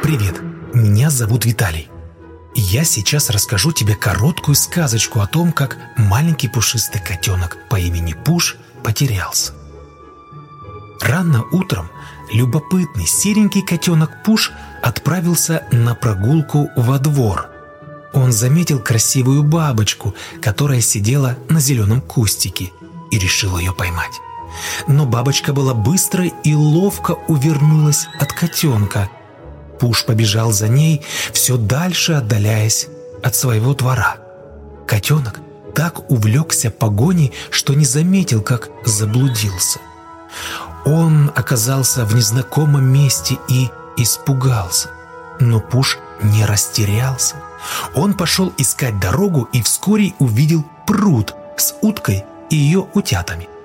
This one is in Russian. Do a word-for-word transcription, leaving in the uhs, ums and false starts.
Привет, меня зовут Виталий. Я сейчас расскажу тебе короткую сказочку о том, как маленький пушистый котенок по имени Пуш потерялся. Рано утром любопытный серенький котенок Пуш отправился на прогулку во двор. Он заметил красивую бабочку, которая сидела на зеленом кустике, и решил ее поймать. Но бабочка была быстрой и ловко увернулась от котенка. Пуш побежал за ней, все дальше отдаляясь от своего двора. Котенок так увлекся погоней, что не заметил, как заблудился. Он оказался в незнакомом месте и испугался. Но Пуш не растерялся. Он пошел искать дорогу и вскоре увидел пруд с уткой и ее утятами.